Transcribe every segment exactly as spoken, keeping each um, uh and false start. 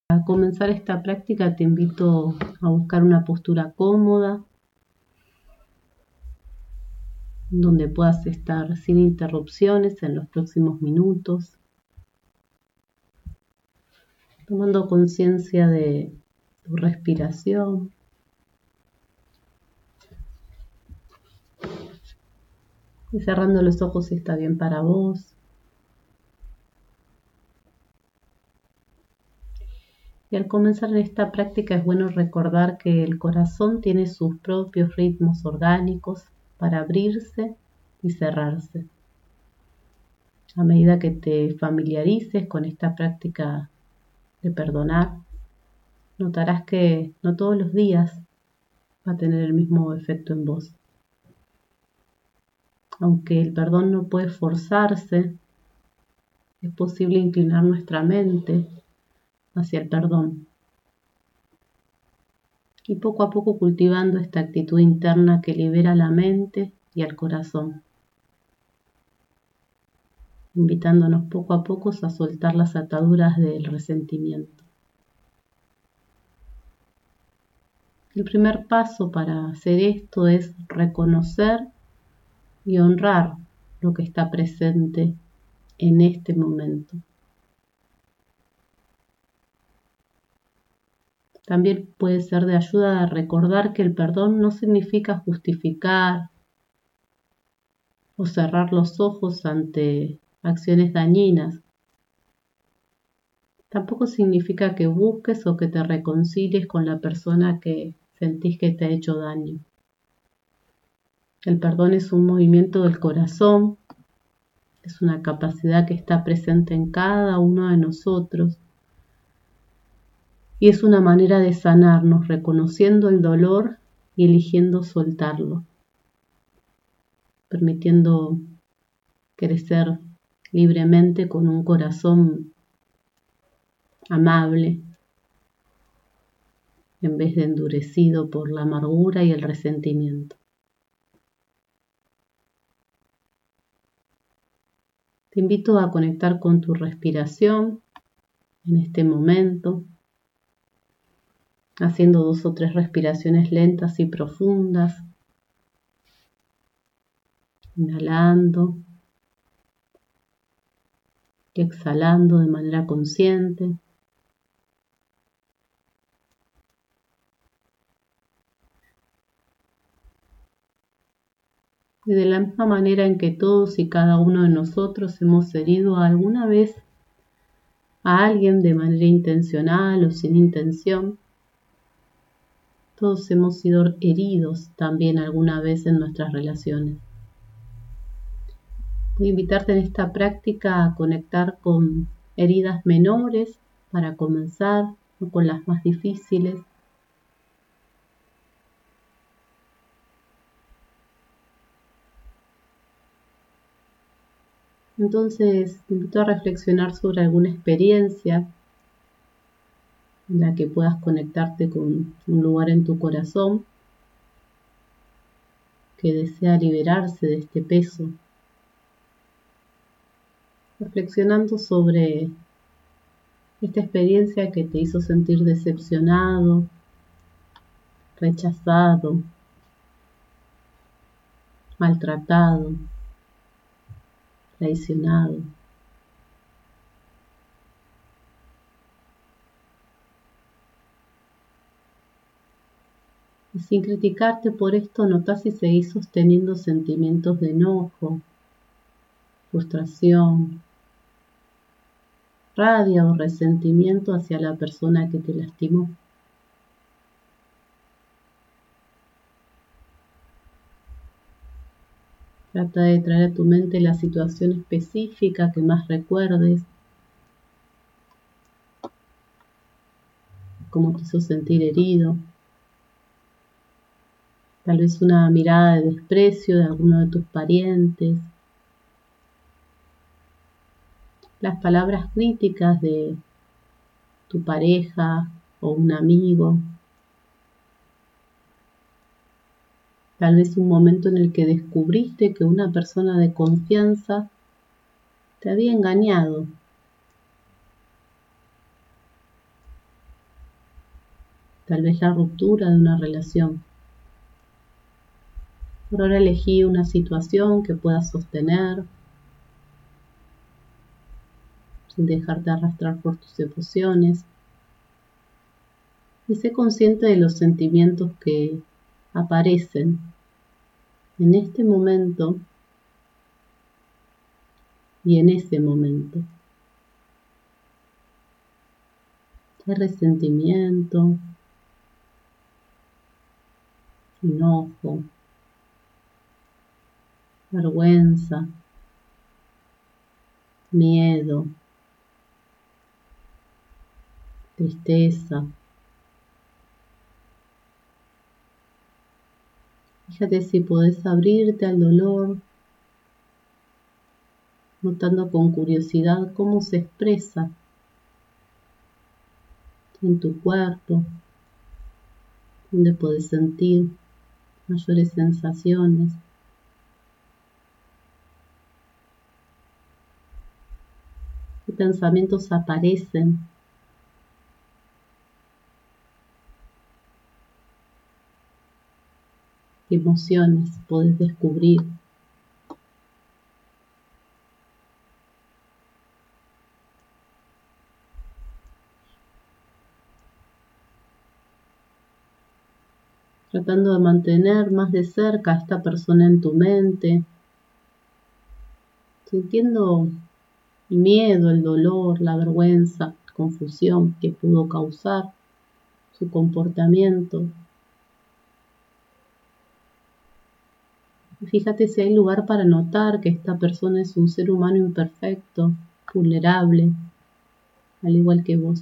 Para comenzar esta práctica te invito a buscar una postura cómoda, donde puedas estar sin interrupciones en los próximos minutos, tomando conciencia de tu respiración. Y cerrando los ojos si está bien para vos. Y al comenzar esta práctica es bueno recordar que el corazón tiene sus propios ritmos orgánicos para abrirse y cerrarse. A medida que te familiarices con esta práctica de perdonar, notarás que no todos los días va a tener el mismo efecto en vos. Aunque el perdón no puede forzarse, es posible inclinar nuestra mente hacia el perdón. Y poco a poco cultivando esta actitud interna que libera la mente y al corazón, invitándonos poco a poco a soltar las ataduras del resentimiento. El primer paso para hacer esto es reconocer y honrar lo que está presente en este momento. También puede ser de ayuda a recordar que el perdón no significa justificar o cerrar los ojos ante acciones dañinas. Tampoco significa que busques o que te reconcilies con la persona que sentís que te ha hecho daño. El perdón es un movimiento del corazón, es una capacidad que está presente en cada uno de nosotros y es una manera de sanarnos reconociendo el dolor y eligiendo soltarlo, permitiendo crecer libremente con un corazón amable en vez de endurecido por la amargura y el resentimiento. Te invito a conectar con tu respiración en este momento, haciendo dos o tres respiraciones lentas y profundas, inhalando y exhalando de manera consciente. Y de la misma manera en que todos y cada uno de nosotros hemos herido alguna vez a alguien de manera intencional o sin intención, todos hemos sido heridos también alguna vez en nuestras relaciones. Voy a invitarte en esta práctica a conectar con heridas menores para comenzar, o con las más difíciles. Entonces te invito a reflexionar sobre alguna experiencia en la que puedas conectarte con un lugar en tu corazón que desea liberarse de este peso. Reflexionando sobre esta experiencia que te hizo sentir decepcionado, rechazado, maltratado, traicionado. Y sin criticarte por esto, notá si seguís sosteniendo sentimientos de enojo, frustración, rabia o resentimiento hacia la persona que te lastimó. Trata de traer a tu mente la situación específica que más recuerdes, cómo te hizo sentir herido. Tal vez una mirada de desprecio de alguno de tus parientes, las palabras críticas de tu pareja o un amigo. Tal vez un momento en el que descubriste que una persona de confianza te había engañado. tal vez la ruptura de una relación. Por ahora elegí una situación que puedas sostener sin dejarte arrastrar por tus emociones y sé consciente de los sentimientos que aparecen en este momento y en ese momento. Hay resentimiento, enojo, vergüenza, miedo, tristeza. Fíjate si podés abrirte al dolor, notando con curiosidad cómo se expresa en tu cuerpo, donde podés sentir mayores sensaciones. ¿Qué pensamientos aparecen? ¿Qué emociones podés descubrir? Tratando de mantener más de cerca a esta persona en tu mente, sintiendo el miedo, el dolor, la vergüenza, confusión que pudo causar su comportamiento. Y fíjate si hay lugar para notar que esta persona es un ser humano imperfecto, vulnerable, al igual que vos.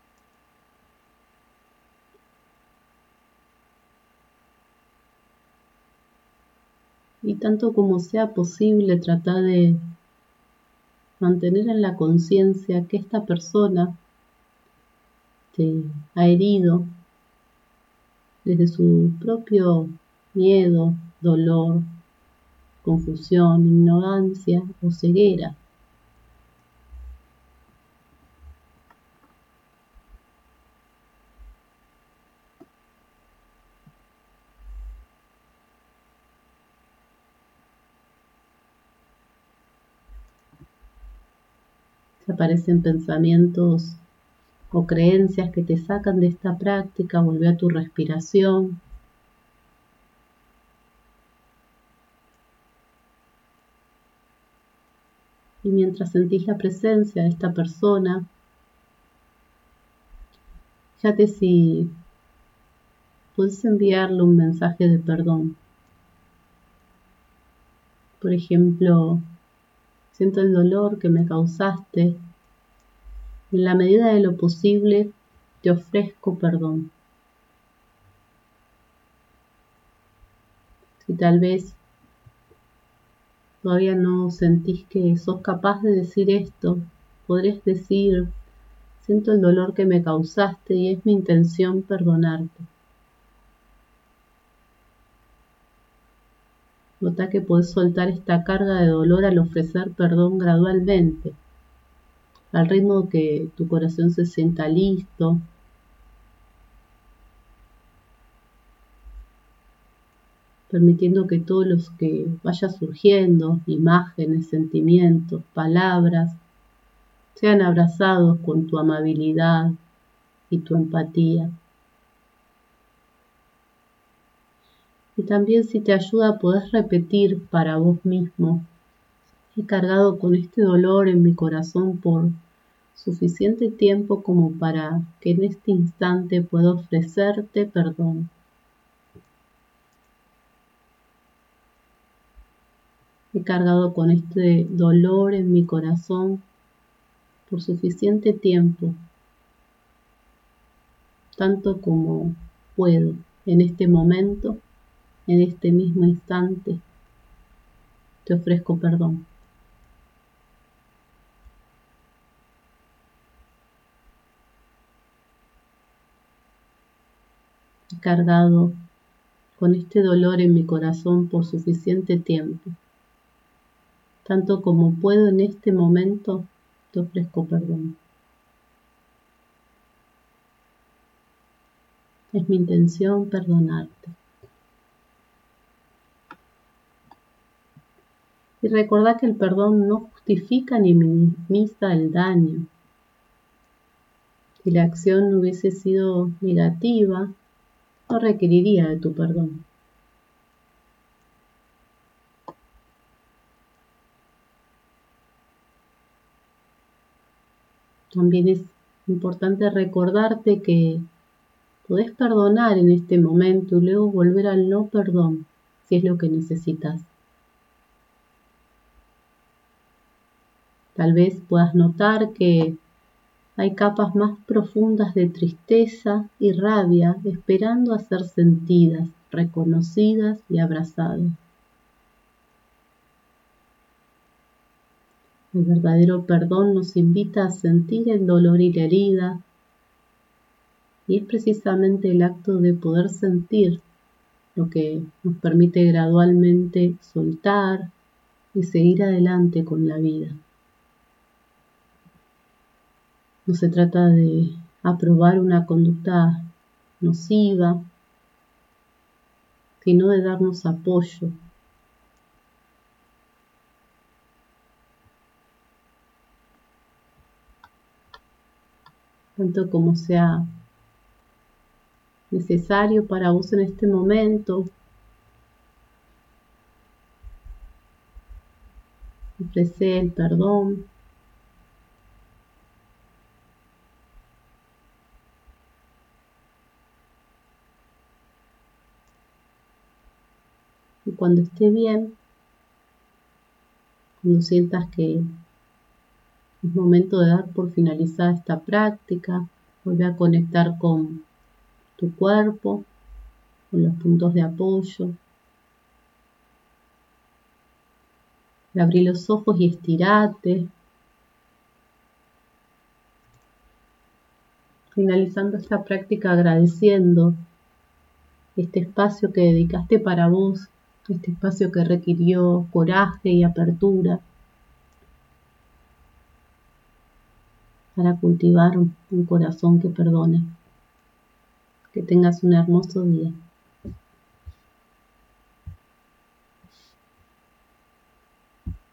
Y tanto como sea posible, trata de mantener en la conciencia que esta persona te ha herido desde su propio miedo, dolor, confusión, ignorancia o ceguera. Si aparecen pensamientos o creencias que te sacan de esta práctica, vuelve a tu respiración. Y mientras sentís la presencia de esta persona, fíjate si puedes enviarle un mensaje de perdón. Por ejemplo, siento el dolor que me causaste. En la medida de lo posible, te ofrezco perdón. Si tal vez todavía no sentís que sos capaz de decir esto, podrías decir: siento el dolor que me causaste y es mi intención perdonarte. Nota que podés soltar esta carga de dolor al ofrecer perdón gradualmente, al ritmo que tu corazón se sienta listo. Permitiendo que todos los que vaya surgiendo, imágenes, sentimientos, palabras, sean abrazados con tu amabilidad y tu empatía. Y también, si te ayuda, podés repetir para vos mismo: he cargado con este dolor en mi corazón por suficiente tiempo como para que en este instante pueda ofrecerte perdón. He cargado con este dolor en mi corazón por suficiente tiempo, tanto como puedo en este momento, en este mismo instante. Te ofrezco perdón. He cargado con este dolor en mi corazón por suficiente tiempo, tanto como puedo en este momento. Te ofrezco perdón. Es mi intención perdonarte. Y recordá que el perdón no justifica ni minimiza el daño. Si la acción no hubiese sido negativa, no requeriría de tu perdón. También es importante recordarte que podés perdonar en este momento y luego volver al no perdón, si es lo que necesitas. Tal vez puedas notar que hay capas más profundas de tristeza y rabia esperando a ser sentidas, reconocidas y abrazadas. El verdadero perdón nos invita a sentir el dolor y la herida, y es precisamente el acto de poder sentir lo que nos permite gradualmente soltar y seguir adelante con la vida. No se trata de aprobar una conducta nociva, sino de darnos apoyo. Tanto como sea necesario para vos en este momento. Ofrece el perdón. Y cuando esté bien, cuando sientas que es momento de dar por finalizada esta práctica, vuelve a conectar con tu cuerpo, con los puntos de apoyo. Y abrí los ojos y estirate. Finalizando esta práctica agradeciendo este espacio que dedicaste para vos, este espacio que requirió coraje y apertura para cultivar un corazón que perdone. Que tengas un hermoso día.